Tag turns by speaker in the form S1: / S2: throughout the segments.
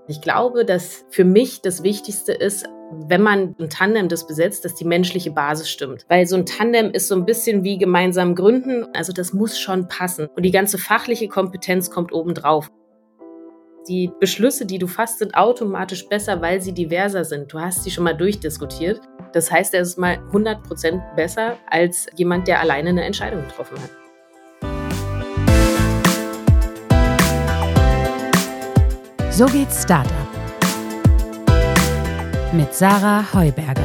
S1: Ich glaube, dass für mich das Wichtigste ist, wenn man ein Tandem das besetzt, dass die menschliche Basis stimmt. Weil so ein Tandem ist so ein bisschen wie gemeinsam gründen. Also das muss schon passen. Und die ganze fachliche Kompetenz kommt obendrauf. Die Beschlüsse, die du fasst, sind automatisch besser, weil sie diverser sind. Du hast sie schon mal durchdiskutiert. Das heißt, er ist mal 100% besser als jemand, der alleine eine Entscheidung getroffen hat.
S2: So geht's Startup mit Sarah Heuberger.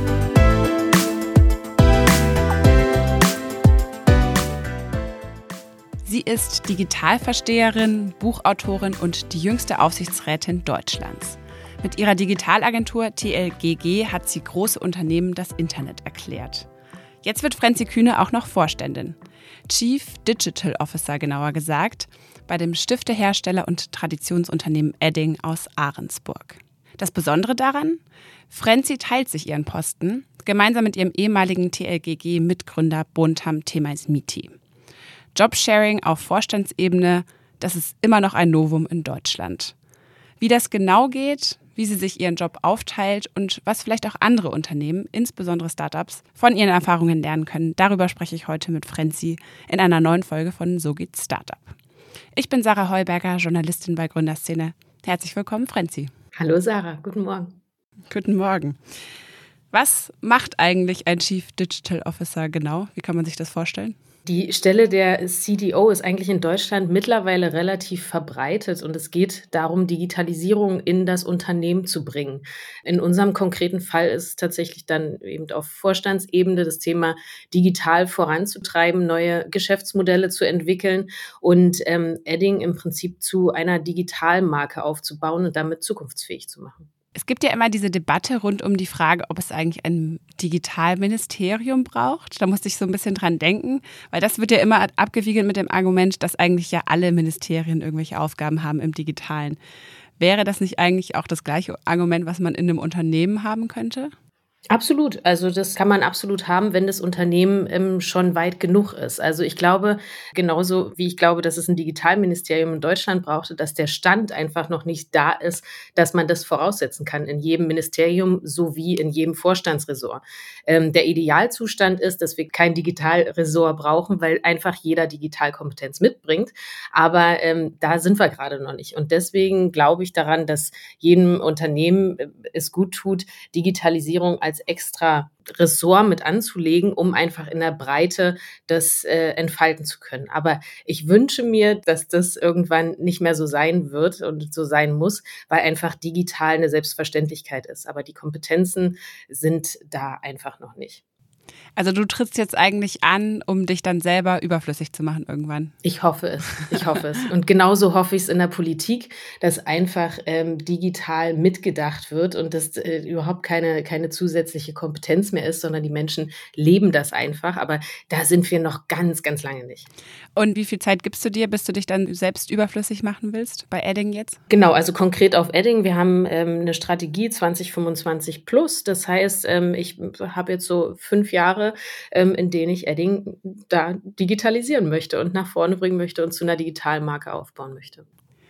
S2: Sie ist Digitalversteherin, Buchautorin und die jüngste Aufsichtsrätin Deutschlands. Mit ihrer Digitalagentur TLGG hat sie große Unternehmen das Internet erklärt. Jetzt wird Frenzi Kühne auch noch Vorständin. Chief Digital Officer genauer gesagt, bei dem Stiftehersteller und Traditionsunternehmen Edding aus Ahrensburg. Das Besondere daran? Frenzi teilt sich ihren Posten gemeinsam mit ihrem ehemaligen TLGG-Mitgründer Bontam Temaismiti. Jobsharing auf Vorstandsebene, das ist immer noch ein Novum in Deutschland. Wie das genau geht, wie sie sich ihren Job aufteilt und was vielleicht auch andere Unternehmen, insbesondere Startups, von ihren Erfahrungen lernen können, darüber spreche ich heute mit Frenzi in einer neuen Folge von So geht's Startup. Ich bin Sarah Heuberger, Journalistin bei Gründerszene. Herzlich willkommen, Frenzi.
S1: Hallo Sarah, guten Morgen.
S2: Guten Morgen. Was macht eigentlich ein Chief Digital Officer genau? Wie kann man sich das vorstellen?
S1: Die Stelle der CDO ist eigentlich in Deutschland mittlerweile relativ verbreitet und es geht darum, Digitalisierung in das Unternehmen zu bringen. In unserem konkreten Fall ist es tatsächlich dann eben auf Vorstandsebene das Thema digital voranzutreiben, neue Geschäftsmodelle zu entwickeln und Edding im Prinzip zu einer Digitalmarke aufzubauen und damit zukunftsfähig zu machen.
S2: Es gibt ja immer diese Debatte rund um die Frage, ob es eigentlich ein Digitalministerium braucht. Da musste ich so ein bisschen dran denken, weil das wird ja immer abgewiegelt mit dem Argument, dass eigentlich ja alle Ministerien irgendwelche Aufgaben haben im Digitalen. Wäre das nicht eigentlich auch das gleiche Argument, was man in einem Unternehmen haben könnte?
S1: Absolut. Also das kann man absolut haben, wenn das Unternehmen schon weit genug ist. Also ich glaube, genauso wie ich glaube, dass es ein Digitalministerium in Deutschland brauchte, dass der Stand einfach noch nicht da ist, dass man das voraussetzen kann in jedem Ministerium sowie in jedem Vorstandsressort. Der Idealzustand ist, dass wir kein Digitalressort brauchen, weil einfach jeder Digitalkompetenz mitbringt. Aber da sind wir gerade noch nicht. Und deswegen glaube ich daran, dass jedem Unternehmen es gut tut, Digitalisierung als extra Ressort mit anzulegen, um einfach in der Breite das entfalten zu können. Aber ich wünsche mir, dass das irgendwann nicht mehr so sein wird und so sein muss, weil einfach digital eine Selbstverständlichkeit ist. Aber die Kompetenzen sind da einfach noch nicht.
S2: Also du trittst jetzt eigentlich an, um dich dann selber überflüssig zu machen irgendwann.
S1: Ich hoffe es. Und genauso hoffe ich es in der Politik, dass einfach digital mitgedacht wird und dass überhaupt keine zusätzliche Kompetenz mehr ist, sondern die Menschen leben das einfach. Aber da sind wir noch ganz, ganz lange nicht.
S2: Und wie viel Zeit gibst du dir, bis du dich dann selbst überflüssig machen willst bei Edding jetzt?
S1: Genau, also konkret auf Edding. Wir haben eine Strategie 2025 plus. Das heißt, ich habe jetzt so 5 Jahre, in denen ich Edding da digitalisieren möchte und nach vorne bringen möchte und zu einer Digitalmarke aufbauen möchte.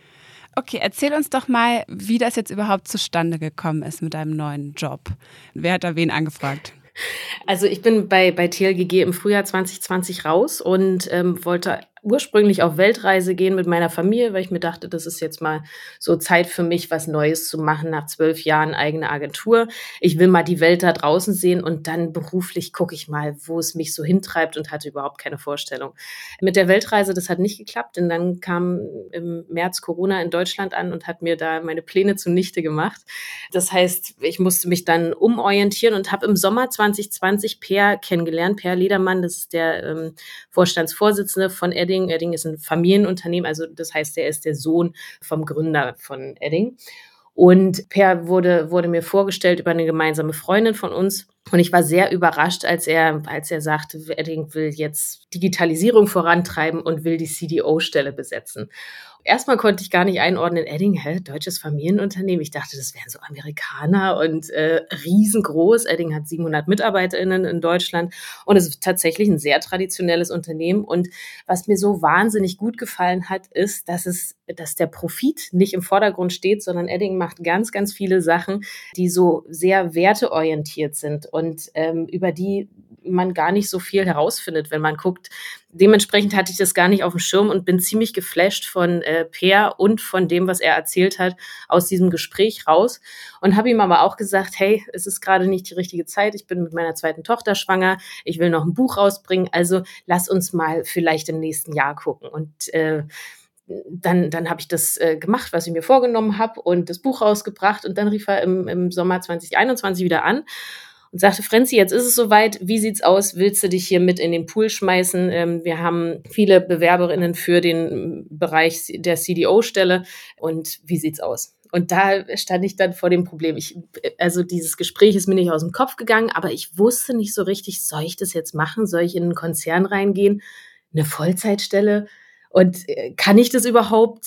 S2: Okay, erzähl uns doch mal, wie das jetzt überhaupt zustande gekommen ist mit deinem neuen Job. Wer hat da wen angefragt?
S1: Also ich bin bei TLGG im Frühjahr 2020 raus und wollte ursprünglich auf Weltreise gehen mit meiner Familie, weil ich mir dachte, das ist jetzt mal so Zeit für mich, was Neues zu machen nach 12 Jahren eigene Agentur. Ich will mal die Welt da draußen sehen und dann beruflich gucke ich mal, wo es mich so hintreibt und hatte überhaupt keine Vorstellung. Mit der Weltreise, das hat nicht geklappt, denn dann kam im März Corona in Deutschland an und hat mir da meine Pläne zunichte gemacht. Das heißt, ich musste mich dann umorientieren und habe im Sommer 2020 Per kennengelernt. Per Ledermann, das ist der Vorstandsvorsitzende von Edding. Edding ist ein Familienunternehmen, also das heißt, er ist der Sohn vom Gründer von Edding. Und Per wurde mir vorgestellt über eine gemeinsame Freundin von uns. Und ich war sehr überrascht, als er sagte, Edding will jetzt Digitalisierung vorantreiben und will die CDO-Stelle besetzen. erstmal konnte ich gar nicht einordnen, Edding, deutsches Familienunternehmen. Ich dachte, das wären so Amerikaner und riesengroß. Edding hat 700 MitarbeiterInnen in Deutschland und es ist tatsächlich ein sehr traditionelles Unternehmen. Und was mir so wahnsinnig gut gefallen hat, ist, dass der Profit nicht im Vordergrund steht, sondern Edding macht ganz, ganz viele Sachen, die so sehr werteorientiert sind und über die man gar nicht so viel herausfindet, wenn man guckt. Dementsprechend hatte ich das gar nicht auf dem Schirm und bin ziemlich geflasht von Per und von dem, was er erzählt hat, aus diesem Gespräch raus. Und habe ihm aber auch gesagt, hey, es ist gerade nicht die richtige Zeit. Ich bin mit meiner zweiten Tochter schwanger. Ich will noch ein Buch rausbringen. Also lass uns mal vielleicht im nächsten Jahr gucken. Und dann habe ich das gemacht, was ich mir vorgenommen habe und das Buch rausgebracht. Und dann rief er im Sommer 2021 wieder an und sagte, Franzi, jetzt ist es soweit. Wie sieht's aus? Willst du dich hier mit in den Pool schmeißen? Wir haben viele BewerberInnen für den Bereich der CDO-Stelle. Und wie sieht's aus? Und da stand ich dann vor dem Problem. Also dieses Gespräch ist mir nicht aus dem Kopf gegangen, aber ich wusste nicht so richtig, soll ich das jetzt machen? Soll ich in einen Konzern reingehen? Eine Vollzeitstelle? Und kann ich das überhaupt?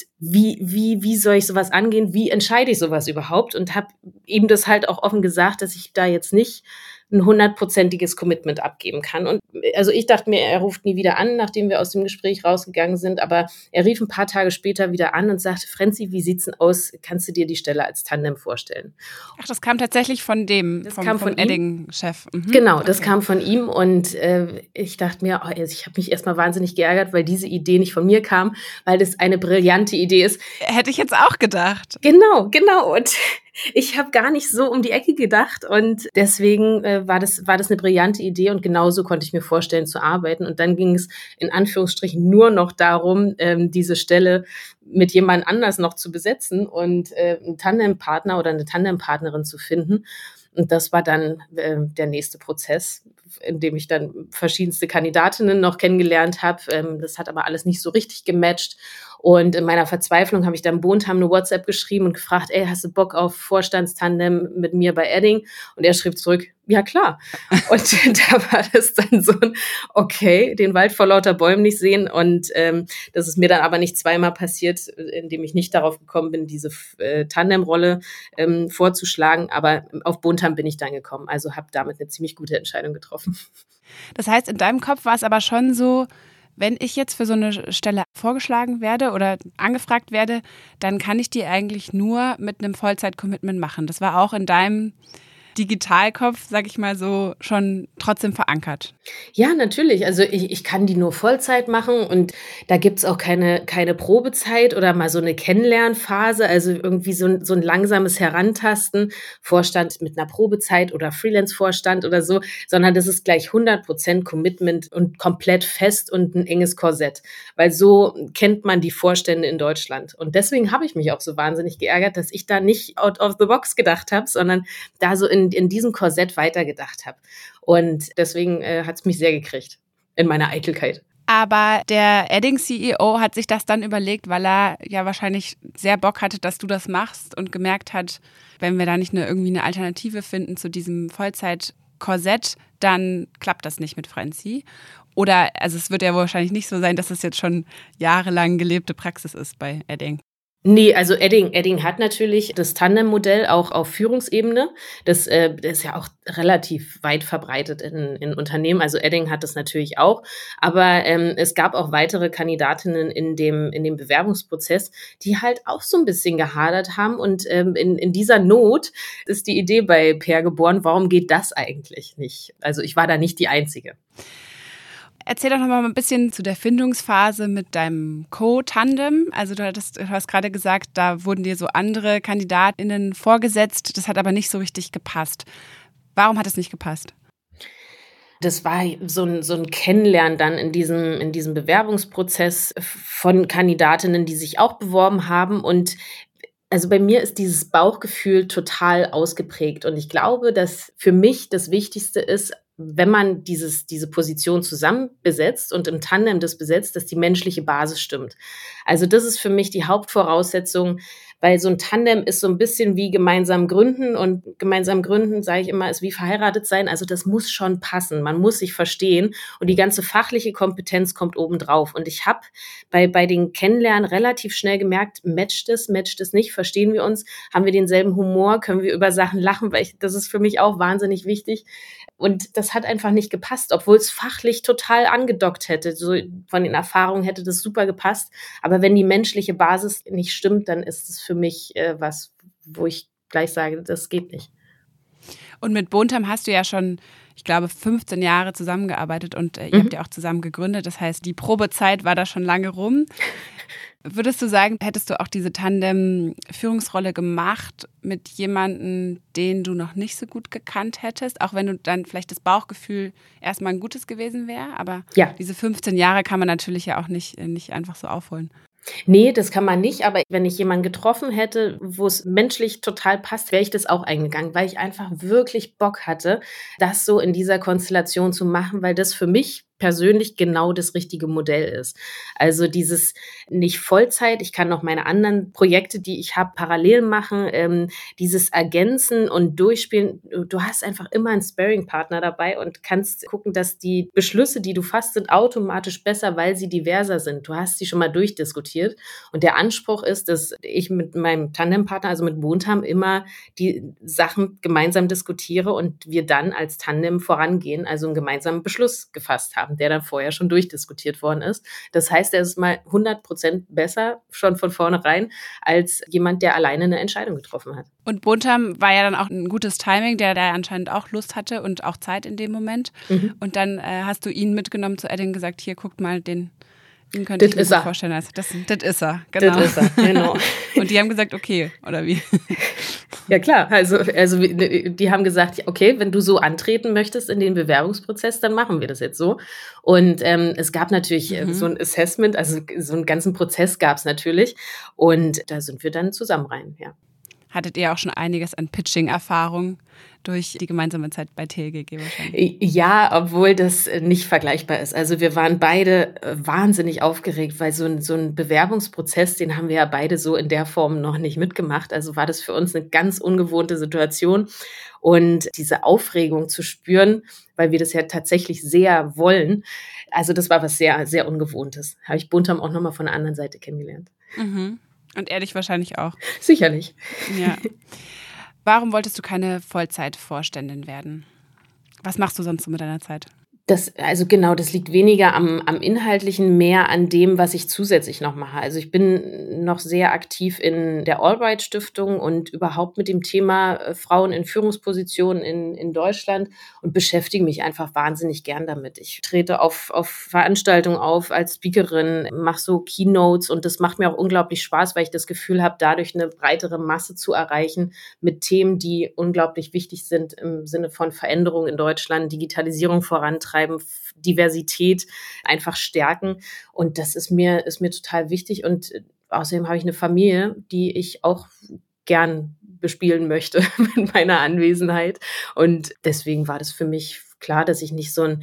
S1: Wie soll ich sowas angehen? Wie entscheide ich sowas überhaupt? Und habe ihm das halt auch offen gesagt, dass ich da jetzt nicht ein 100%iges Commitment abgeben kann. Und also ich dachte mir, er ruft nie wieder an, nachdem wir aus dem Gespräch rausgegangen sind. Aber er rief ein paar Tage später wieder an und sagte, Franzi, wie sieht's denn aus? Kannst du dir die Stelle als Tandem vorstellen?
S2: Ach, das kam tatsächlich von dem, vom Edding-Chef.
S1: Mhm. Genau, das kam von ihm. Und ich dachte mir, ich habe mich erstmal wahnsinnig geärgert, weil diese Idee nicht von mir kam, weil das eine brillante Idee ist.
S2: Hätte ich jetzt auch gedacht.
S1: Genau. Und ich habe gar nicht so um die Ecke gedacht und deswegen war das eine brillante Idee und genauso konnte ich mir vorstellen zu arbeiten. Und dann ging es in Anführungsstrichen nur noch darum, diese Stelle mit jemand anders noch zu besetzen und einen Tandempartner oder eine Tandempartnerin zu finden. Und das war dann der nächste Prozess, in dem ich dann verschiedenste Kandidatinnen noch kennengelernt habe. Das hat aber alles nicht so richtig gematcht. Und in meiner Verzweiflung habe ich dann Bontam eine WhatsApp geschrieben und gefragt, hast du Bock auf Vorstandstandem mit mir bei Edding? Und er schrieb zurück, ja klar. Und da war das dann so ein, okay, den Wald vor lauter Bäumen nicht sehen. Und das ist mir dann aber nicht zweimal passiert, indem ich nicht darauf gekommen bin, diese Tandemrolle vorzuschlagen. Aber auf Bontam bin ich dann gekommen. Also habe damit eine ziemlich gute Entscheidung getroffen.
S2: Das heißt, in deinem Kopf war es aber schon so, wenn ich jetzt für so eine Stelle vorgeschlagen werde oder angefragt werde, dann kann ich die eigentlich nur mit einem Vollzeit-Commitment machen. Das war auch in deinem Digitalkopf, sag ich mal so, schon trotzdem verankert.
S1: Ja, natürlich. Also ich kann die nur Vollzeit machen und da gibt's auch keine Probezeit oder mal so eine Kennenlernphase, also irgendwie so ein langsames Herantasten, Vorstand mit einer Probezeit oder Freelance-Vorstand oder so, sondern das ist gleich 100% Commitment und komplett fest und ein enges Korsett, weil so kennt man die Vorstände in Deutschland. Und deswegen habe ich mich auch so wahnsinnig geärgert, dass ich da nicht out of the box gedacht habe, sondern da so in diesem Korsett weitergedacht habe. Und deswegen hat es mich sehr gekriegt in meiner Eitelkeit.
S2: Aber der Edding-CEO hat sich das dann überlegt, weil er ja wahrscheinlich sehr Bock hatte, dass du das machst und gemerkt hat, wenn wir da nicht irgendwie eine Alternative finden zu diesem Vollzeit-Korsett, dann klappt das nicht mit Franzi. Oder, also es wird ja wahrscheinlich nicht so sein, dass es jetzt schon jahrelang gelebte Praxis ist bei Edding.
S1: Nee, also Edding hat natürlich das Tandem-Modell auch auf Führungsebene. Das ist ja auch relativ weit verbreitet in Unternehmen. Also Edding hat das natürlich auch. Aber es gab auch weitere Kandidatinnen in dem Bewerbungsprozess, die halt auch so ein bisschen gehadert haben. Und in dieser Not ist die Idee bei Per geboren, warum geht das eigentlich nicht? Also ich war da nicht die Einzige.
S2: Erzähl doch noch mal ein bisschen zu der Findungsphase mit deinem Co-Tandem. Also du hast gerade gesagt, da wurden dir so andere KandidatInnen vorgesetzt. Das hat aber nicht so richtig gepasst. Warum hat es nicht gepasst?
S1: Das war so ein Kennenlernen dann in diesem Bewerbungsprozess von Kandidatinnen, die sich auch beworben haben. Und also bei mir ist dieses Bauchgefühl total ausgeprägt. Und ich glaube, dass für mich das Wichtigste ist, wenn man diese Position zusammen besetzt und im Tandem das besetzt, dass die menschliche Basis stimmt. Also das ist für mich die Hauptvoraussetzung, weil so ein Tandem ist so ein bisschen wie gemeinsam gründen und gemeinsam gründen, sage ich immer, ist wie verheiratet sein. Also das muss schon passen. Man muss sich verstehen und die ganze fachliche Kompetenz kommt obendrauf. Und ich habe bei den Kennenlernen relativ schnell gemerkt, matcht es nicht, verstehen wir uns, haben wir denselben Humor, können wir über Sachen lachen, weil das ist für mich auch wahnsinnig wichtig. Und das hat einfach nicht gepasst, obwohl es fachlich total angedockt hätte. So von den Erfahrungen hätte das super gepasst. Aber wenn die menschliche Basis nicht stimmt, dann ist es für mich was, wo ich gleich sage, das geht nicht.
S2: Und mit Bontam hast du ja schon, ich glaube, 15 Jahre zusammengearbeitet und ihr habt ja auch zusammen gegründet. Das heißt, die Probezeit war da schon lange rum. Würdest du sagen, hättest du auch diese Tandem-Führungsrolle gemacht mit jemandem, den du noch nicht so gut gekannt hättest? Auch wenn du dann vielleicht das Bauchgefühl erstmal ein gutes gewesen wäre. Aber diese 15 Jahre kann man natürlich ja auch nicht einfach so aufholen.
S1: Nee, das kann man nicht, aber wenn ich jemanden getroffen hätte, wo es menschlich total passt, wäre ich das auch eingegangen, weil ich einfach wirklich Bock hatte, das so in dieser Konstellation zu machen, weil das für mich persönlich genau das richtige Modell ist. Also dieses nicht Vollzeit, ich kann noch meine anderen Projekte, die ich habe, parallel machen, dieses Ergänzen und Durchspielen. Du hast einfach immer einen Sparring-Partner dabei und kannst gucken, dass die Beschlüsse, die du fasst, sind automatisch besser, weil sie diverser sind. Du hast sie schon mal durchdiskutiert und der Anspruch ist, dass ich mit meinem Tandempartner, also mit Bontam, immer die Sachen gemeinsam diskutiere und wir dann als Tandem vorangehen, also einen gemeinsamen Beschluss gefasst haben, der dann vorher schon durchdiskutiert worden ist. Das heißt, er ist mal 100% besser schon von vornherein als jemand, der alleine eine Entscheidung getroffen hat.
S2: Und Bontam war ja dann auch ein gutes Timing, der da anscheinend auch Lust hatte und auch Zeit in dem Moment. Und dann hast du ihn mitgenommen zu Edding und gesagt, hier, guckt mal, den könnte ich mir gut vorstellen. Also das ist er, genau.
S1: Das ist er, genau.
S2: Und die haben gesagt, okay, oder wie?
S1: Ja klar, also die haben gesagt, okay, wenn du so antreten möchtest in den Bewerbungsprozess, dann machen wir das jetzt so. Und es gab natürlich so ein Assessment, also so einen ganzen Prozess gab es natürlich. Und da sind wir dann zusammen rein, ja.
S2: Hattet ihr auch schon einiges an Pitching-Erfahrung durch die gemeinsame Zeit bei TLGG wahrscheinlich?
S1: Ja, obwohl das nicht vergleichbar ist. Also wir waren beide wahnsinnig aufgeregt, weil so ein Bewerbungsprozess, den haben wir ja beide so in der Form noch nicht mitgemacht. Also war das für uns eine ganz ungewohnte Situation. Und diese Aufregung zu spüren, weil wir das ja tatsächlich sehr wollen, also das war was sehr, sehr Ungewohntes. Habe ich Bontam auch nochmal von der anderen Seite kennengelernt.
S2: Mhm. Und er dich wahrscheinlich auch.
S1: Sicherlich.
S2: Ja. Warum wolltest du keine Vollzeitvorständin werden? Was machst du sonst so mit deiner Zeit?
S1: Das liegt weniger am Inhaltlichen, mehr an dem, was ich zusätzlich noch mache. Also ich bin noch sehr aktiv in der Albright Stiftung und überhaupt mit dem Thema Frauen in Führungspositionen in Deutschland und beschäftige mich einfach wahnsinnig gern damit. Ich trete auf Veranstaltungen auf als Speakerin, mache so Keynotes und das macht mir auch unglaublich Spaß, weil ich das Gefühl habe, dadurch eine breitere Masse zu erreichen mit Themen, die unglaublich wichtig sind im Sinne von Veränderung in Deutschland, Digitalisierung vorantreiben, Diversität einfach stärken. Und das ist mir total wichtig. Und außerdem habe ich eine Familie, die ich auch gern bespielen möchte mit meiner Anwesenheit. Und deswegen war das für mich klar, dass ich nicht so ein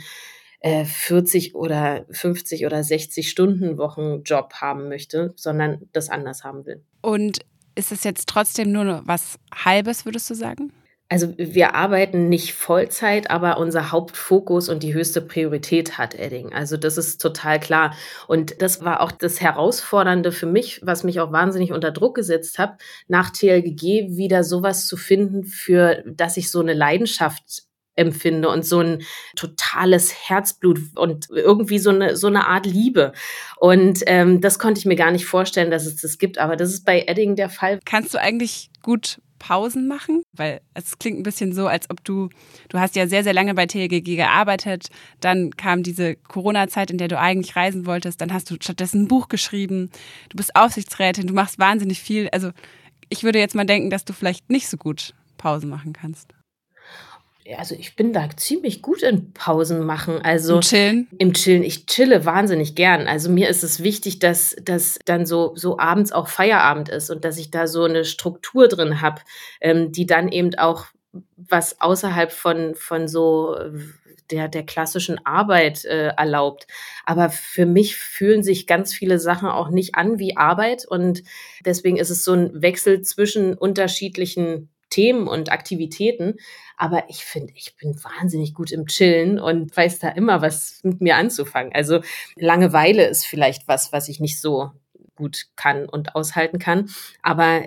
S1: 40 oder 50 oder 60 Stunden Wochenjob haben möchte, sondern das anders haben will.
S2: Und ist es jetzt trotzdem nur was Halbes, würdest du sagen?
S1: Also wir arbeiten nicht Vollzeit, aber unser Hauptfokus und die höchste Priorität hat Edding. Also das ist total klar. Und das war auch das Herausfordernde für mich, was mich auch wahnsinnig unter Druck gesetzt hat, nach TLGG wieder sowas zu finden, für das ich so eine Leidenschaft empfinde und so ein totales Herzblut und irgendwie so eine Art Liebe. Und das konnte ich mir gar nicht vorstellen, dass es das gibt, aber das ist bei Edding der Fall.
S2: Kannst du eigentlich gut Pausen machen? Weil es klingt ein bisschen so, als ob du hast ja sehr, sehr lange bei TLGG gearbeitet, dann kam diese Corona-Zeit, in der du eigentlich reisen wolltest, dann hast du stattdessen ein Buch geschrieben, du bist Aufsichtsrätin, du machst wahnsinnig viel. Also ich würde jetzt mal denken, dass du vielleicht nicht so gut Pausen machen kannst.
S1: Also ich bin da ziemlich gut in Pausen machen. Also
S2: im Chillen?
S1: Im Chillen. Ich chille wahnsinnig gern. Also mir ist es wichtig, dass dann so abends auch Feierabend ist und dass ich da so eine Struktur drin habe, die dann eben auch was außerhalb von so der klassischen Arbeit erlaubt. Aber für mich fühlen sich ganz viele Sachen auch nicht an wie Arbeit. Und deswegen ist es so ein Wechsel zwischen unterschiedlichen Themen und Aktivitäten. Aber ich finde, ich bin wahnsinnig gut im Chillen und weiß da immer was mit mir anzufangen. Also Langeweile ist vielleicht was ich nicht so gut kann und aushalten kann. Aber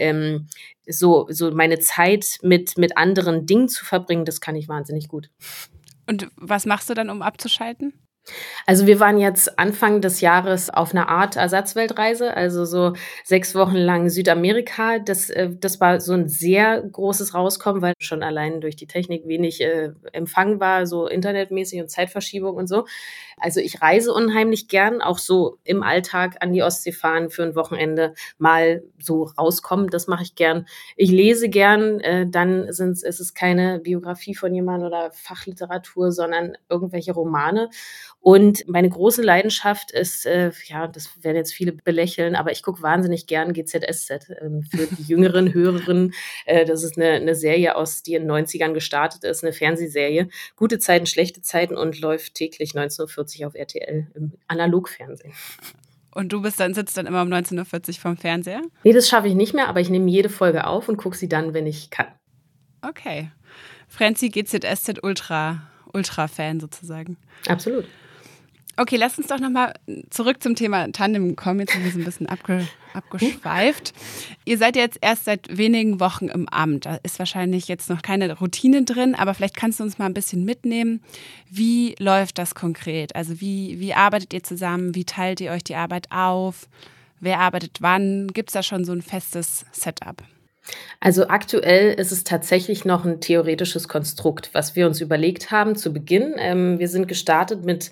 S1: so meine Zeit mit anderen Dingen zu verbringen, das kann ich wahnsinnig gut.
S2: Und was machst du dann, um abzuschalten?
S1: Also wir waren jetzt Anfang des Jahres auf einer Art Ersatzweltreise, also so 6 Wochen lang Südamerika. Das war so ein sehr großes Rauskommen, weil schon allein durch die Technik wenig Empfang war, so internetmäßig und Zeitverschiebung und so. Also ich reise unheimlich gern, auch so im Alltag an die Ostsee fahren für ein Wochenende, mal so rauskommen, das mache ich gern. Ich lese gern, dann ist es keine Biografie von jemandem oder Fachliteratur, sondern irgendwelche Romane. Und meine große Leidenschaft ist, das werden jetzt viele belächeln, aber ich gucke wahnsinnig gern GZSZ. Für die jüngeren Hörerinnen, das ist eine Serie die in den 90ern gestartet ist, eine Fernsehserie. Gute Zeiten, schlechte Zeiten und läuft täglich 19:40 auf RTL im Analogfernsehen.
S2: Und sitzt dann immer um 19:40 vorm Fernseher?
S1: Nee, das schaffe ich nicht mehr, aber ich nehme jede Folge auf und gucke sie dann, wenn ich kann.
S2: Okay. Franzi, GZSZ Ultra-Fan sozusagen.
S1: Absolut.
S2: Okay, lass uns doch nochmal zurück zum Thema Tandem kommen. Jetzt sind wir so ein bisschen abgeschweift. Ihr seid ja jetzt erst seit wenigen Wochen im Amt. Da ist wahrscheinlich jetzt noch keine Routine drin, aber vielleicht kannst du uns mal ein bisschen mitnehmen. Wie läuft das konkret? Also wie arbeitet ihr zusammen? Wie teilt ihr euch die Arbeit auf? Wer arbeitet wann? Gibt es da schon so ein festes Setup?
S1: Also aktuell ist es tatsächlich noch ein theoretisches Konstrukt, was wir uns überlegt haben zu Beginn. Wir sind gestartet mit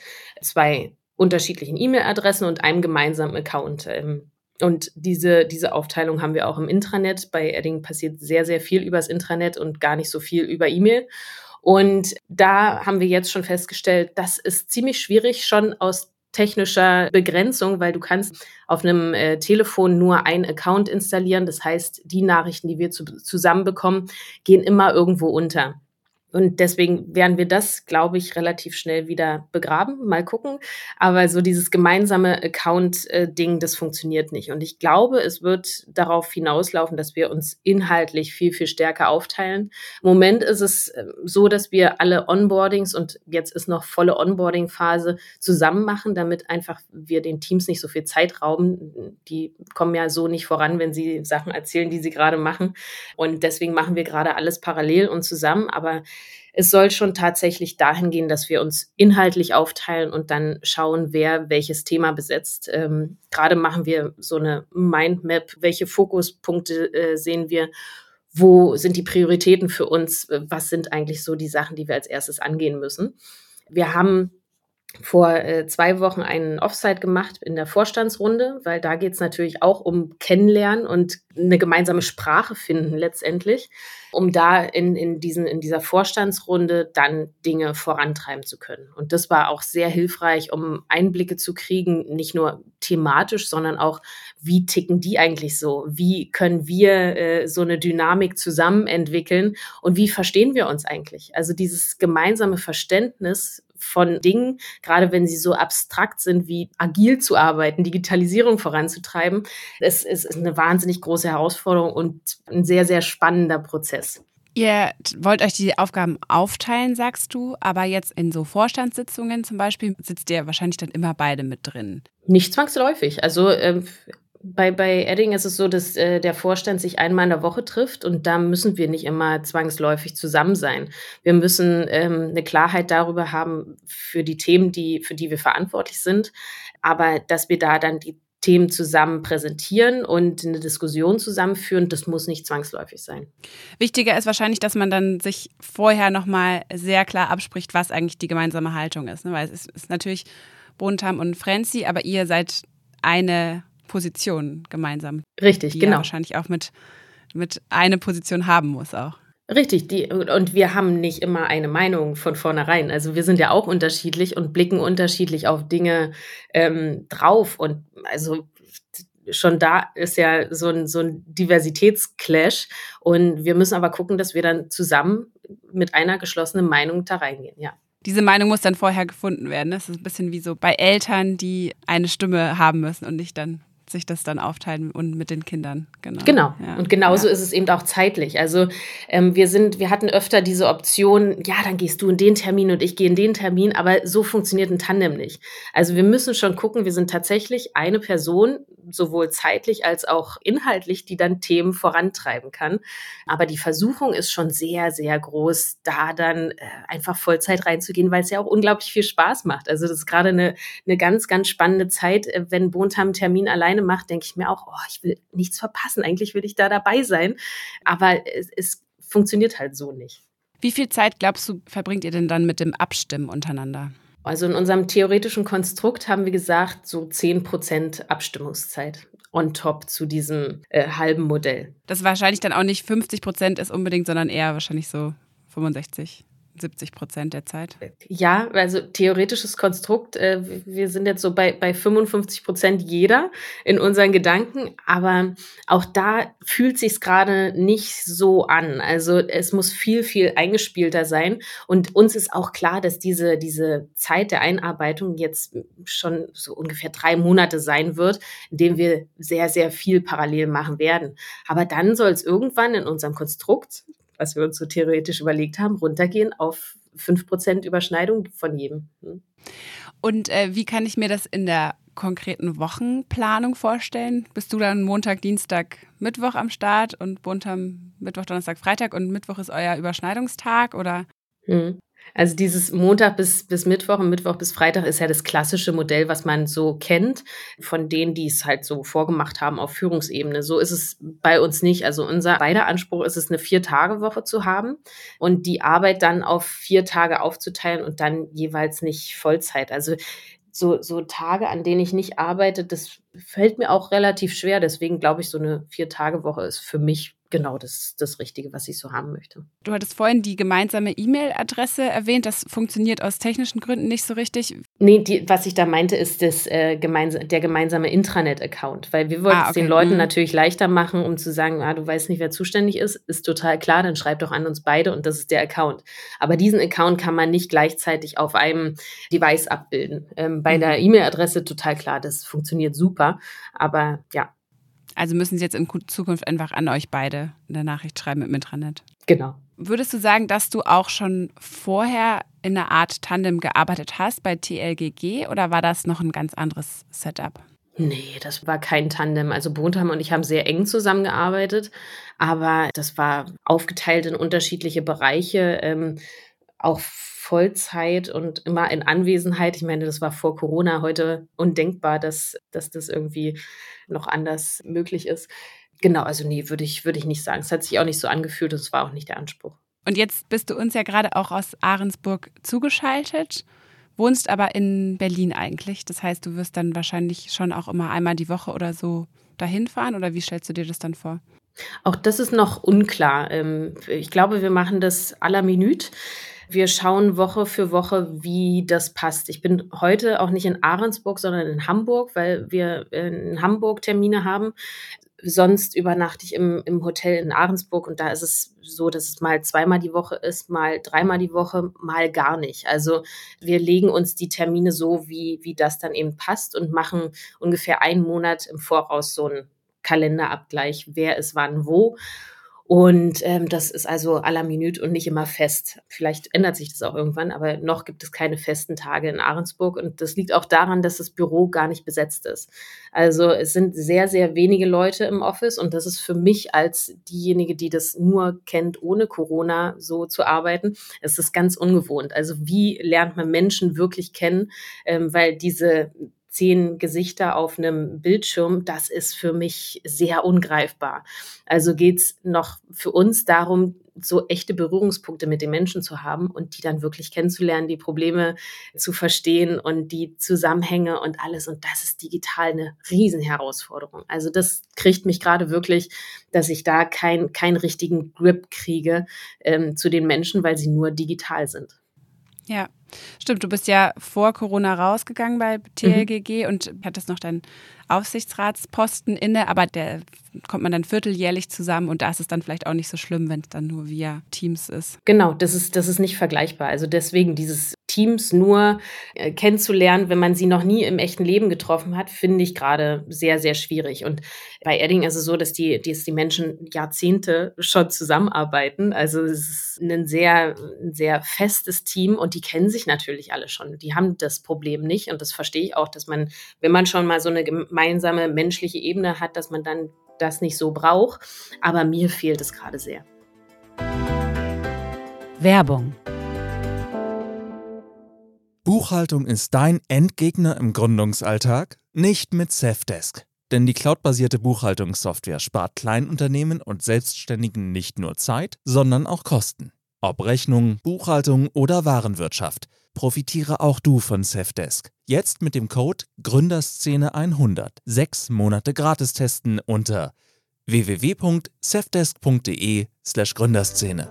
S1: 2 unterschiedlichen E-Mail-Adressen und einem gemeinsamen Account. Und diese Aufteilung haben wir auch im Intranet. Bei Edding passiert sehr, sehr viel übers Intranet und gar nicht so viel über E-Mail. Und da haben wir jetzt schon festgestellt, das ist ziemlich schwierig, schon aus technischer Begrenzung, weil du kannst auf einem Telefon nur einen Account installieren. Das heißt, die Nachrichten, die wir zusammenbekommen, gehen immer irgendwo unter. Und deswegen werden wir das, glaube ich, relativ schnell wieder begraben. Mal gucken. Aber so dieses gemeinsame Account-Ding, das funktioniert nicht. Und ich glaube, es wird darauf hinauslaufen, dass wir uns inhaltlich viel, viel stärker aufteilen. Im Moment ist es so, dass wir alle Onboardings und jetzt ist noch volle Onboarding-Phase zusammen machen, damit einfach wir den Teams nicht so viel Zeit rauben. Die kommen ja so nicht voran, wenn sie Sachen erzählen, die sie gerade machen. Und deswegen machen wir gerade alles parallel und zusammen. Aber es soll schon tatsächlich dahin gehen, dass wir uns inhaltlich aufteilen und dann schauen, wer welches Thema besetzt. Gerade machen wir so eine Mindmap, welche Fokuspunkte sehen wir, wo sind die Prioritäten für uns, was sind eigentlich so die Sachen, die wir als erstes angehen müssen. Wir haben vor 2 Wochen einen Offsite gemacht in der Vorstandsrunde, weil da geht es natürlich auch um Kennenlernen und eine gemeinsame Sprache finden letztendlich, um da in dieser Vorstandsrunde dann Dinge vorantreiben zu können. Und das war auch sehr hilfreich, um Einblicke zu kriegen, nicht nur thematisch, sondern auch, wie ticken die eigentlich so? Wie können wir so eine Dynamik zusammen entwickeln und wie verstehen wir uns eigentlich? Also dieses gemeinsame Verständnis von Dingen, gerade wenn sie so abstrakt sind, wie agil zu arbeiten, Digitalisierung voranzutreiben, es ist eine wahnsinnig große Herausforderung und ein sehr, sehr spannender Prozess.
S2: Ihr wollt euch die Aufgaben aufteilen, sagst du, aber jetzt in so Vorstandssitzungen zum Beispiel sitzt ihr wahrscheinlich dann immer beide mit drin.
S1: Nicht zwangsläufig. Also bei Edding ist es so, dass der Vorstand sich einmal in der Woche trifft und da müssen wir nicht immer zwangsläufig zusammen sein. Wir müssen eine Klarheit darüber haben für die Themen, für die wir verantwortlich sind, aber dass wir da dann die Themen zusammen präsentieren und eine Diskussion zusammenführen, das muss nicht zwangsläufig sein.
S2: Wichtiger ist wahrscheinlich, dass man dann sich vorher nochmal sehr klar abspricht, was eigentlich die gemeinsame Haltung ist. Ne? Weil es ist natürlich Bontam und Franzi, aber ihr seid eine Position gemeinsam.
S1: Richtig,
S2: die
S1: genau.
S2: Ja wahrscheinlich auch mit eine Position haben muss auch.
S1: Richtig, und wir haben nicht immer eine Meinung von vornherein. Also wir sind ja auch unterschiedlich und blicken unterschiedlich auf Dinge drauf. Und also schon da ist ja so ein Diversitätsclash. Und wir müssen aber gucken, dass wir dann zusammen mit einer geschlossenen Meinung da reingehen, ja.
S2: Diese Meinung muss dann vorher gefunden werden. Das ist ein bisschen wie so bei Eltern, die eine Stimme haben müssen und nicht dann sich das dann aufteilen und mit den Kindern.
S1: Genau.
S2: Ja.
S1: Und genauso ist es eben auch zeitlich. Also wir hatten öfter diese Option, ja, dann gehst du in den Termin und ich gehe in den Termin, aber so funktioniert ein Tandem nicht. Also wir müssen schon gucken, wir sind tatsächlich eine Person, sowohl zeitlich als auch inhaltlich, die dann Themen vorantreiben kann. Aber die Versuchung ist schon sehr, sehr groß, da dann einfach Vollzeit reinzugehen, weil es ja auch unglaublich viel Spaß macht. Also das ist gerade eine ganz, ganz spannende Zeit. Wenn Bontam einen Termin alleine macht, denke ich mir auch, oh, ich will nichts verpassen. Eigentlich will ich da dabei sein. Aber es funktioniert halt so nicht.
S2: Wie viel Zeit, glaubst du, verbringt ihr denn dann mit dem Abstimmen untereinander?
S1: Also in unserem theoretischen Konstrukt haben wir gesagt, so 10% Abstimmungszeit on top zu diesem halben Modell.
S2: Das wahrscheinlich dann auch nicht 50% ist unbedingt, sondern eher wahrscheinlich so 65-70% der Zeit.
S1: Ja, also theoretisches Konstrukt, wir sind jetzt so bei 55% jeder in unseren Gedanken, aber auch da fühlt sich's gerade nicht so an. Also es muss viel, viel eingespielter sein und uns ist auch klar, dass diese Zeit der Einarbeitung jetzt schon so ungefähr 3 Monate sein wird, in dem wir sehr, sehr viel parallel machen werden. Aber dann soll es irgendwann in unserem Konstrukt, was wir uns so theoretisch überlegt haben, runtergehen auf 5% Überschneidung von jedem.
S2: Und wie kann ich mir das in der konkreten Wochenplanung vorstellen? Bist du dann Montag, Dienstag, Mittwoch am Start und Montag, Mittwoch, Donnerstag, Freitag und Mittwoch ist euer Überschneidungstag oder?
S1: Also dieses Montag bis Mittwoch und Mittwoch bis Freitag ist ja das klassische Modell, was man so kennt, von denen, die es halt so vorgemacht haben auf Führungsebene. So ist es bei uns nicht. Also unser beider Anspruch ist es, eine 4-Tage-Woche zu haben und die Arbeit dann auf 4 Tage aufzuteilen und dann jeweils nicht Vollzeit. Also so Tage, an denen ich nicht arbeite, das fällt mir auch relativ schwer. Deswegen glaube ich, so eine 4-Tage-Woche ist für mich genau das Richtige, was ich so haben möchte.
S2: Du hattest vorhin die gemeinsame E-Mail-Adresse erwähnt. Das funktioniert aus technischen Gründen nicht so richtig.
S1: Nee, was ich da meinte, ist der gemeinsame Intranet-Account. Weil wir wollten es den Leuten natürlich leichter machen, um zu sagen, du weißt nicht, wer zuständig ist total klar, dann schreib doch an uns beide und das ist der Account. Aber diesen Account kann man nicht gleichzeitig auf einem Device abbilden. Bei der E-Mail-Adresse total klar, das funktioniert super. Aber ja.
S2: Also müssen Sie jetzt in Zukunft einfach an euch beide eine Nachricht schreiben im Intranet.
S1: Genau.
S2: Würdest du sagen, dass du auch schon vorher in einer Art Tandem gearbeitet hast bei TLGG oder war das noch ein ganz anderes Setup?
S1: Nee, das war kein Tandem. Also Bontam und ich haben sehr eng zusammengearbeitet, aber das war aufgeteilt in unterschiedliche Bereiche, auch Vollzeit und immer in Anwesenheit. Ich meine, das war vor Corona heute undenkbar, dass das irgendwie noch anders möglich ist. Genau, also nee, würde ich nicht sagen. Es hat sich auch nicht so angefühlt und es war auch nicht der Anspruch.
S2: Und jetzt bist du uns ja gerade auch aus Ahrensburg zugeschaltet, wohnst aber in Berlin eigentlich. Das heißt, du wirst dann wahrscheinlich schon auch immer einmal die Woche oder so dahin fahren oder wie stellst du dir das dann vor?
S1: Auch das ist noch unklar. Ich glaube, wir machen das à la minute. Wir schauen Woche für Woche, wie das passt. Ich bin heute auch nicht in Ahrensburg, sondern in Hamburg, weil wir in Hamburg Termine haben. Sonst übernachte ich im Hotel in Ahrensburg und da ist es so, dass es mal 2-mal die Woche ist, mal 3-mal die Woche, mal gar nicht. Also wir legen uns die Termine so, wie das dann eben passt und machen ungefähr 1 Monat im Voraus so einen Kalenderabgleich, wer ist wann wo. Und das ist also à la minute und nicht immer fest. Vielleicht ändert sich das auch irgendwann, aber noch gibt es keine festen Tage in Ahrensburg. Und das liegt auch daran, dass das Büro gar nicht besetzt ist. Also es sind sehr, sehr wenige Leute im Office und das ist für mich als diejenige, die das nur kennt, ohne Corona so zu arbeiten, es ist ganz ungewohnt. Also wie lernt man Menschen wirklich kennen? Weil diese 10 Gesichter auf einem Bildschirm, das ist für mich sehr ungreifbar. Also geht's noch für uns darum, so echte Berührungspunkte mit den Menschen zu haben und die dann wirklich kennenzulernen, die Probleme zu verstehen und die Zusammenhänge und alles. Und das ist digital eine Riesenherausforderung. Also das kriegt mich gerade wirklich, dass ich da keinen richtigen Grip kriege zu den Menschen, weil sie nur digital sind.
S2: Ja, Stimmt, du bist ja vor Corona rausgegangen bei TLGG und hattest noch deinen Aufsichtsratsposten inne, aber der kommt man dann vierteljährlich zusammen und da ist es dann vielleicht auch nicht so schlimm, wenn es dann nur via Teams ist.
S1: Genau, das ist nicht vergleichbar. Also deswegen dieses Teams nur kennenzulernen, wenn man sie noch nie im echten Leben getroffen hat, finde ich gerade sehr, sehr schwierig. Und bei Edding ist es so, dass die Menschen Jahrzehnte schon zusammenarbeiten. Also es ist ein sehr festes Team und die kennen sich natürlich alle schon. Die haben das Problem nicht und das verstehe ich auch, dass man, wenn man schon mal so eine gemeinsame menschliche Ebene hat, dass man dann das nicht so braucht. Aber mir fehlt es gerade sehr.
S3: Werbung.
S4: Buchhaltung ist dein Endgegner im Gründungsalltag? Nicht mit Safdesk. Denn die cloudbasierte Buchhaltungssoftware spart Kleinunternehmen und Selbstständigen nicht nur Zeit, sondern auch Kosten. Ob Rechnung, Buchhaltung oder Warenwirtschaft, profitiere auch du von Safdesk. Jetzt mit dem Code Gründerszene100 6 Monate gratis testen unter www.safdesk.de/Gründerszene.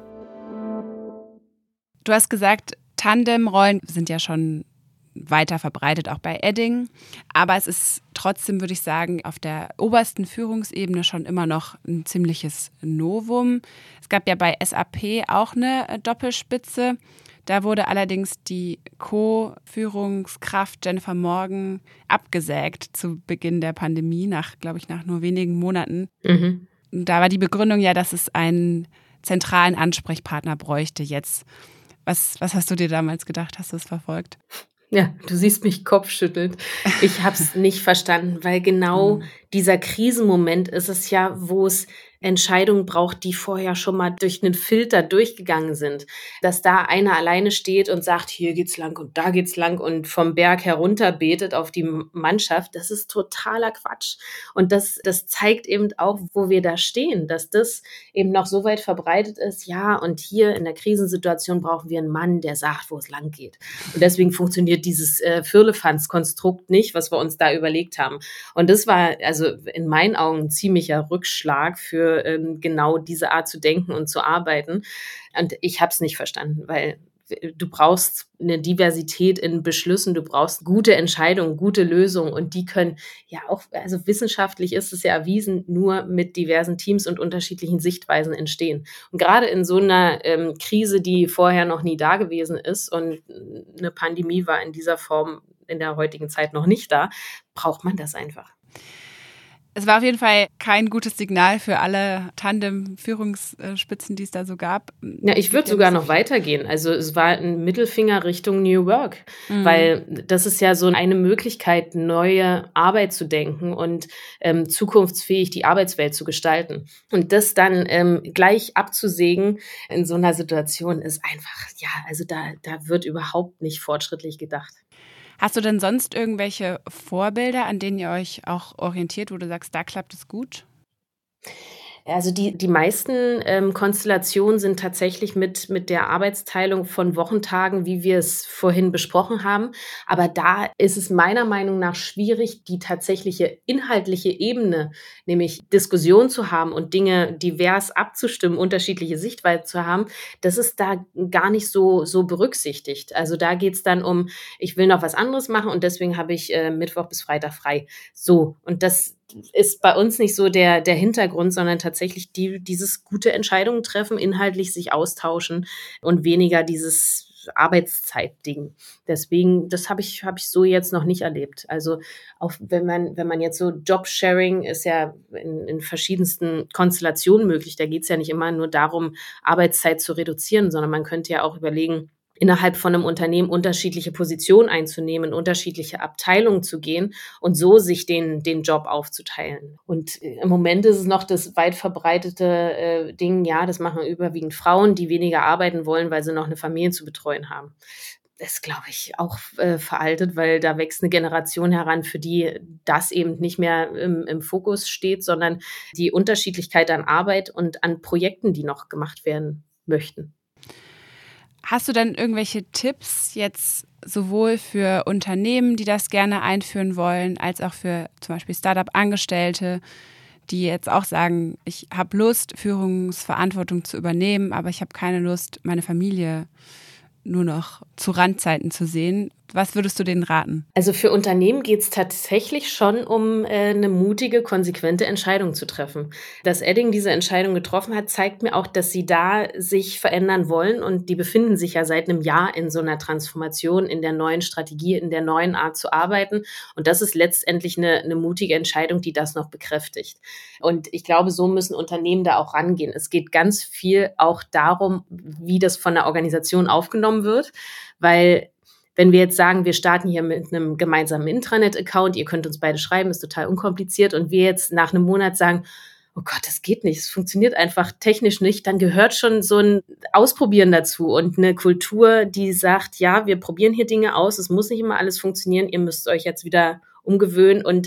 S2: Du hast gesagt, Tandemrollen sind ja schon weiter verbreitet, auch bei Edding. Aber es ist trotzdem, würde ich sagen, auf der obersten Führungsebene schon immer noch ein ziemliches Novum. Es gab ja bei SAP auch eine Doppelspitze. Da wurde allerdings die Co-Führungskraft Jennifer Morgan abgesägt zu Beginn der Pandemie, nach nur wenigen Monaten.
S1: Mhm.
S2: Da war die Begründung ja, dass es einen zentralen Ansprechpartner bräuchte jetzt. Was hast du dir damals gedacht? Hast du es verfolgt?
S1: Ja, du siehst mich kopfschüttelnd. Ich habe es nicht verstanden, weil genau dieser Krisenmoment ist es ja, wo es Entscheidungen braucht, die vorher schon mal durch einen Filter durchgegangen sind. Dass da einer alleine steht und sagt, hier geht's lang und da geht's lang und vom Berg herunter betet auf die Mannschaft, das ist totaler Quatsch. Und das zeigt eben auch, wo wir da stehen, dass das eben noch so weit verbreitet ist. Ja, und hier in der Krisensituation brauchen wir einen Mann, der sagt, wo es lang geht. Und deswegen funktioniert dieses Firlefanz-Konstrukt nicht, was wir uns da überlegt haben. Und das war also in meinen Augen ein ziemlicher Rückschlag für genau diese Art zu denken und zu arbeiten. Und ich habe es nicht verstanden, weil du brauchst eine Diversität in Beschlüssen, du brauchst gute Entscheidungen, gute Lösungen und die können ja auch, also wissenschaftlich ist es ja erwiesen, nur mit diversen Teams und unterschiedlichen Sichtweisen entstehen. Und gerade in so einer Krise, die vorher noch nie da gewesen ist und eine Pandemie war in dieser Form in der heutigen Zeit noch nicht da, braucht man das einfach.
S2: Es war auf jeden Fall kein gutes Signal für alle Tandem-Führungsspitzen, die es da so gab.
S1: Ja, ich würde sogar noch weitergehen. Also es war ein Mittelfinger Richtung New Work, weil das ist ja so eine Möglichkeit, neue Arbeit zu denken und zukunftsfähig die Arbeitswelt zu gestalten. Und das dann gleich abzusägen in so einer Situation ist einfach, ja, also da wird überhaupt nicht fortschrittlich gedacht.
S2: Hast du denn sonst irgendwelche Vorbilder, an denen ihr euch auch orientiert, wo du sagst, da klappt es gut?
S1: Also die meisten Konstellationen sind tatsächlich mit der Arbeitsteilung von Wochentagen, wie wir es vorhin besprochen haben. Aber da ist es meiner Meinung nach schwierig, die tatsächliche inhaltliche Ebene, nämlich Diskussion zu haben und Dinge divers abzustimmen, unterschiedliche Sichtweisen zu haben. Das ist da gar nicht so berücksichtigt. Also da geht es dann um, ich will noch was anderes machen und deswegen habe ich Mittwoch bis Freitag frei. So, und das ist bei uns nicht so der Hintergrund, sondern tatsächlich dieses gute Entscheidungen treffen, inhaltlich sich austauschen und weniger dieses Arbeitszeitding. Deswegen, das habe ich so jetzt noch nicht erlebt. Also auch wenn man jetzt so Jobsharing ist ja in verschiedensten Konstellationen möglich. Da geht es ja nicht immer nur darum, Arbeitszeit zu reduzieren, sondern man könnte ja auch überlegen, innerhalb von einem Unternehmen unterschiedliche Positionen einzunehmen, in unterschiedliche Abteilungen zu gehen und so sich den Job aufzuteilen. Und im Moment ist es noch das weit verbreitete Ding, ja, das machen überwiegend Frauen, die weniger arbeiten wollen, weil sie noch eine Familie zu betreuen haben. Das ist, glaube ich, auch veraltet, weil da wächst eine Generation heran, für die das eben nicht mehr im Fokus steht, sondern die Unterschiedlichkeit an Arbeit und an Projekten, die noch gemacht werden möchten.
S2: Hast du denn irgendwelche Tipps jetzt sowohl für Unternehmen, die das gerne einführen wollen, als auch für zum Beispiel Startup-Angestellte, die jetzt auch sagen, ich habe Lust, Führungsverantwortung zu übernehmen, aber ich habe keine Lust, meine Familie nur noch zu Randzeiten zu sehen. Was würdest du denen raten?
S1: Also für Unternehmen geht es tatsächlich schon um eine mutige, konsequente Entscheidung zu treffen. Dass Edding diese Entscheidung getroffen hat, zeigt mir auch, dass sie da sich verändern wollen. Und die befinden sich ja seit einem Jahr in so einer Transformation, in der neuen Strategie, in der neuen Art zu arbeiten. Und das ist letztendlich eine mutige Entscheidung, die das noch bekräftigt. Und ich glaube, so müssen Unternehmen da auch rangehen. Es geht ganz viel auch darum, wie das von der Organisation aufgenommen wird, weil wenn wir jetzt sagen, wir starten hier mit einem gemeinsamen Intranet-Account, ihr könnt uns beide schreiben, ist total unkompliziert, und wir jetzt nach einem Monat sagen, oh Gott, das geht nicht, es funktioniert einfach technisch nicht, dann gehört schon so ein Ausprobieren dazu und eine Kultur, die sagt, ja, wir probieren hier Dinge aus, es muss nicht immer alles funktionieren, ihr müsst euch jetzt wieder umgewöhnen, und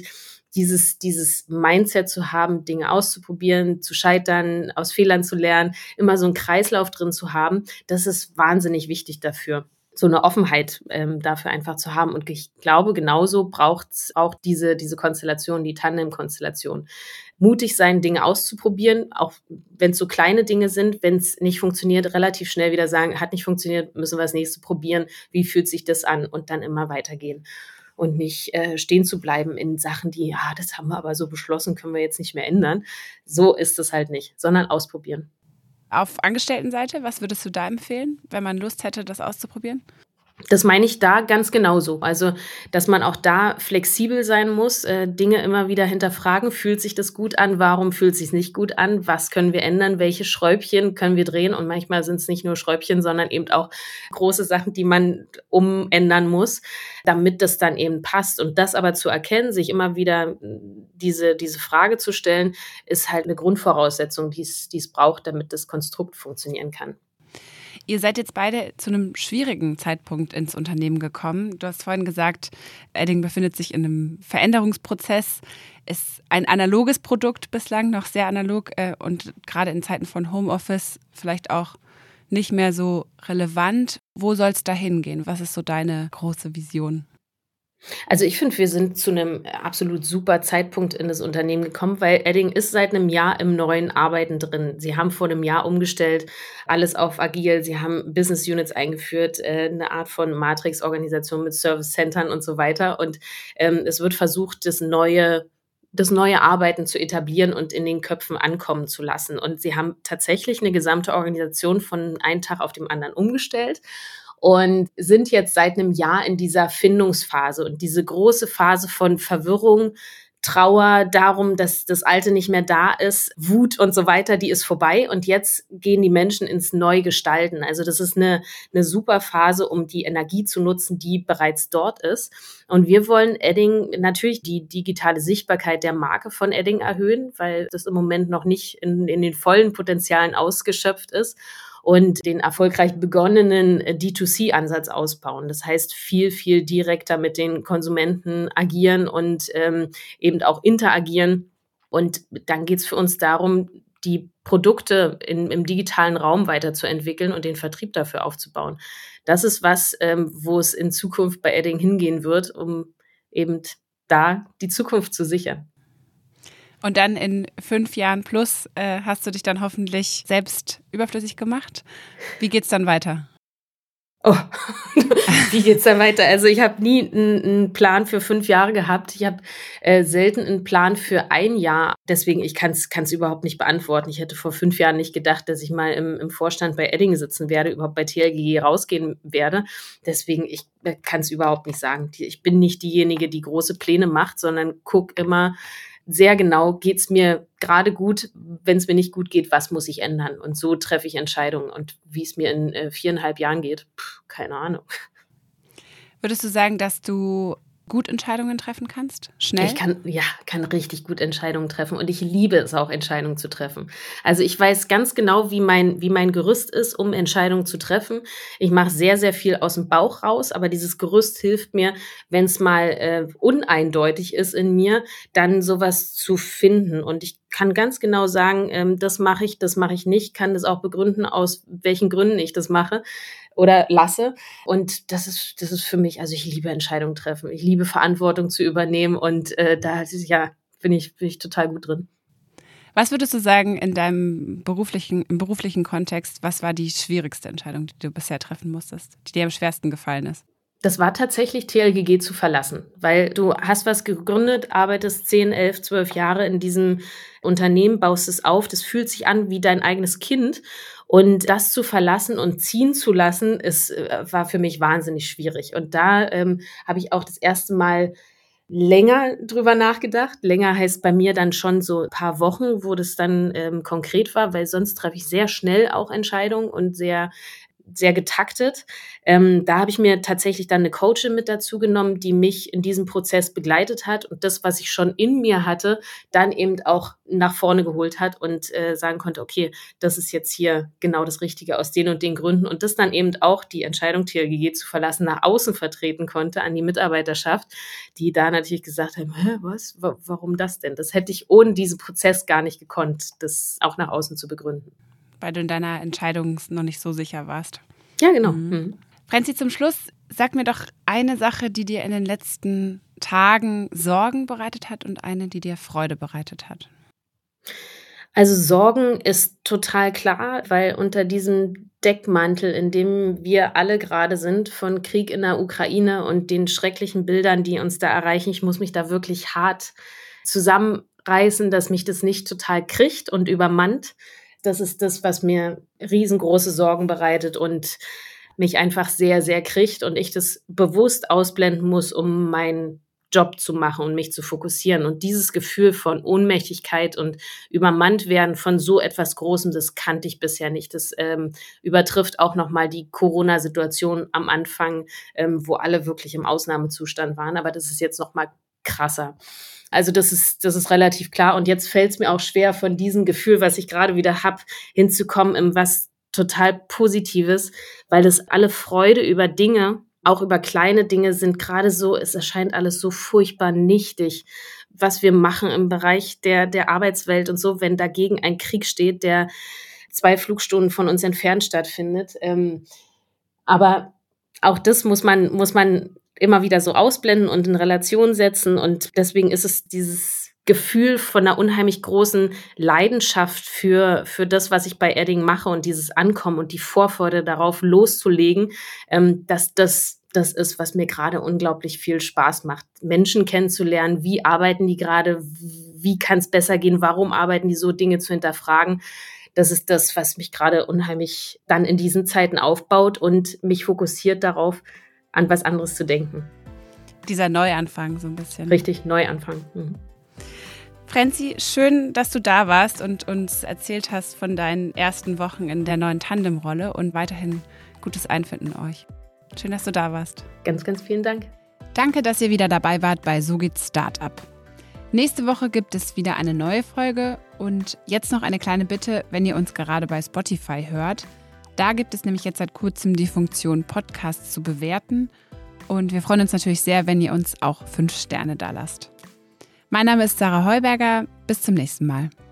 S1: dieses Mindset zu haben, Dinge auszuprobieren, zu scheitern, aus Fehlern zu lernen, immer so einen Kreislauf drin zu haben, das ist wahnsinnig wichtig dafür, so eine Offenheit dafür einfach zu haben. Und ich glaube, genauso braucht es auch diese Konstellation, die Tandem-Konstellation. Mutig sein, Dinge auszuprobieren, auch wenn es so kleine Dinge sind, wenn es nicht funktioniert, relativ schnell wieder sagen, hat nicht funktioniert, müssen wir das nächste probieren, wie fühlt sich das an, und dann immer weitergehen. Und nicht stehen zu bleiben in Sachen, die, das haben wir aber so beschlossen, können wir jetzt nicht mehr ändern. So ist es halt nicht, sondern ausprobieren.
S2: Auf Angestelltenseite, was würdest du da empfehlen, wenn man Lust hätte, das auszuprobieren?
S1: Das meine ich da ganz genauso. Also, dass man auch da flexibel sein muss, Dinge immer wieder hinterfragen. Fühlt sich das gut an? Warum fühlt es sich nicht gut an? Was können wir ändern? Welche Schräubchen können wir drehen? Und manchmal sind es nicht nur Schräubchen, sondern eben auch große Sachen, die man umändern muss, damit das dann eben passt. Und das aber zu erkennen, sich immer wieder diese Frage zu stellen, ist halt eine Grundvoraussetzung, die es braucht, damit das Konstrukt funktionieren kann.
S2: Ihr seid jetzt beide zu einem schwierigen Zeitpunkt ins Unternehmen gekommen. Du hast vorhin gesagt, Edding befindet sich in einem Veränderungsprozess, ist ein analoges Produkt bislang, noch sehr analog und gerade in Zeiten von Homeoffice vielleicht auch nicht mehr so relevant. Wo soll es da hingehen? Was ist so deine große Vision?
S1: Also ich finde, wir sind zu einem absolut super Zeitpunkt in das Unternehmen gekommen, weil Edding ist seit einem Jahr im neuen Arbeiten drin. Sie haben vor einem Jahr umgestellt, alles auf agil. Sie haben Business Units eingeführt, eine Art von Matrix-Organisation mit Service-Centern und so weiter. Und es wird versucht, das neue Arbeiten zu etablieren und in den Köpfen ankommen zu lassen. Und sie haben tatsächlich eine gesamte Organisation von einem Tag auf den anderen umgestellt und sind jetzt seit einem Jahr in dieser Findungsphase. Und diese große Phase von Verwirrung, Trauer darum, dass das Alte nicht mehr da ist, Wut und so weiter, die ist vorbei. Und jetzt gehen die Menschen ins Neugestalten. Also das ist eine super Phase, um die Energie zu nutzen, die bereits dort ist. Und wir wollen Edding natürlich die digitale Sichtbarkeit der Marke von Edding erhöhen, weil das im Moment noch nicht in den vollen Potenzialen ausgeschöpft ist. Und den erfolgreich begonnenen D2C-Ansatz ausbauen. Das heißt, viel, viel direkter mit den Konsumenten agieren und eben auch interagieren. Und dann geht es für uns darum, die Produkte im digitalen Raum weiterzuentwickeln und den Vertrieb dafür aufzubauen. Das ist was, wo es in Zukunft bei Edding hingehen wird, um eben da die Zukunft zu sichern.
S2: Und dann in 5 Jahren plus hast du dich dann hoffentlich selbst überflüssig gemacht. Wie geht's dann weiter?
S1: Oh, wie geht's dann weiter? Also ich habe nie einen Plan für 5 Jahre gehabt. Ich habe selten einen Plan für 1 Jahr. Deswegen, ich kann's überhaupt nicht beantworten. Ich hätte vor 5 Jahren nicht gedacht, dass ich mal im Vorstand bei Edding sitzen werde, überhaupt bei TLGG rausgehen werde. Deswegen, ich kann es überhaupt nicht sagen. Ich bin nicht diejenige, die große Pläne macht, sondern guck immer sehr genau, geht's mir gerade gut, wenn es mir nicht gut geht, was muss ich ändern? Und so treffe ich Entscheidungen. Und wie es mir in 4,5 Jahren geht, keine Ahnung.
S2: Würdest du sagen, dass du gut Entscheidungen treffen kannst? Schnell?
S1: Ich kann richtig gut Entscheidungen treffen und ich liebe es auch, Entscheidungen zu treffen. Also ich weiß ganz genau, wie mein Gerüst ist, um Entscheidungen zu treffen. Ich mache sehr, sehr viel aus dem Bauch raus, aber dieses Gerüst hilft mir, wenn es mal uneindeutig ist in mir, dann sowas zu finden. Und ich kann ganz genau sagen, das mache ich nicht, kann das auch begründen, aus welchen Gründen ich das mache oder lasse. Und das ist für mich, also ich liebe Entscheidungen treffen. Ich liebe Verantwortung zu übernehmen und da bin ich total gut drin.
S2: Was würdest du sagen im beruflichen Kontext, was war die schwierigste Entscheidung, die du bisher treffen musstest, die dir am schwersten gefallen ist?
S1: Das war tatsächlich TLGG zu verlassen, weil du hast was gegründet, arbeitest 10, 11, 12 Jahre in diesem Unternehmen, baust es auf, das fühlt sich an wie dein eigenes Kind und das zu verlassen und ziehen zu lassen, war für mich wahnsinnig schwierig. Und da habe ich auch das erste Mal länger drüber nachgedacht. Länger heißt bei mir dann schon so ein paar Wochen, wo das dann konkret war, weil sonst treffe ich sehr schnell auch Entscheidungen und sehr sehr getaktet. Da habe ich mir tatsächlich dann eine Coachin mit dazu genommen, die mich in diesem Prozess begleitet hat und das, was ich schon in mir hatte, dann eben auch nach vorne geholt hat und sagen konnte, okay, das ist jetzt hier genau das Richtige aus den und den Gründen und das dann eben auch die Entscheidung, TLGG zu verlassen, nach außen vertreten konnte an die Mitarbeiterschaft, die da natürlich gesagt haben, was, warum das denn? Das hätte ich ohne diesen Prozess gar nicht gekonnt, das auch nach außen zu begründen.
S2: Weil du in deiner Entscheidung noch nicht so sicher warst.
S1: Ja, genau. Mhm.
S2: Franzi, zum Schluss, sag mir doch eine Sache, die dir in den letzten Tagen Sorgen bereitet hat und eine, die dir Freude bereitet hat.
S1: Also Sorgen ist total klar, weil unter diesem Deckmantel, in dem wir alle gerade sind, von Krieg in der Ukraine und den schrecklichen Bildern, die uns da erreichen, ich muss mich da wirklich hart zusammenreißen, dass mich das nicht total kriegt und übermannt. Das ist das, was mir riesengroße Sorgen bereitet und mich einfach sehr, sehr kriegt und ich das bewusst ausblenden muss, um meinen Job zu machen und mich zu fokussieren. Und dieses Gefühl von Ohnmächtigkeit und übermannt werden von so etwas Großem, das kannte ich bisher nicht. Das übertrifft auch nochmal die Corona-Situation am Anfang, wo alle wirklich im Ausnahmezustand waren. Aber das ist jetzt nochmal krasser. Also das ist relativ klar. Und jetzt fällt es mir auch schwer, von diesem Gefühl, was ich gerade wieder habe, hinzukommen in was total Positives, weil das alle Freude über Dinge, auch über kleine Dinge sind gerade so, es erscheint alles so furchtbar nichtig, was wir machen im Bereich der Arbeitswelt und so, wenn dagegen ein Krieg steht, der 2 Flugstunden von uns entfernt stattfindet. Aber auch das muss man immer wieder so ausblenden und in Relation setzen. Und deswegen ist es dieses Gefühl von einer unheimlich großen Leidenschaft für das, was ich bei Edding mache und dieses Ankommen und die Vorfreude darauf loszulegen, dass das ist, was mir gerade unglaublich viel Spaß macht. Menschen kennenzulernen, wie arbeiten die gerade, wie kann es besser gehen, warum arbeiten die so, Dinge zu hinterfragen. Das ist das, was mich gerade unheimlich dann in diesen Zeiten aufbaut und mich fokussiert darauf, an was anderes zu denken.
S2: Dieser Neuanfang so ein bisschen.
S1: Richtig, Neuanfang. Mhm.
S2: Franzi, schön, dass du da warst und uns erzählt hast von deinen ersten Wochen in der neuen Tandemrolle und weiterhin gutes Einfinden euch. Schön, dass du da warst.
S1: Ganz, ganz vielen Dank.
S2: Danke, dass ihr wieder dabei wart bei So geht's Startup. Nächste Woche gibt es wieder eine neue Folge und jetzt noch eine kleine Bitte, wenn ihr uns gerade bei Spotify hört. Da gibt es nämlich jetzt seit kurzem die Funktion, Podcasts zu bewerten und wir freuen uns natürlich sehr, wenn ihr uns auch 5 Sterne da lasst. Mein Name ist Sarah Heuberger. Bis zum nächsten Mal.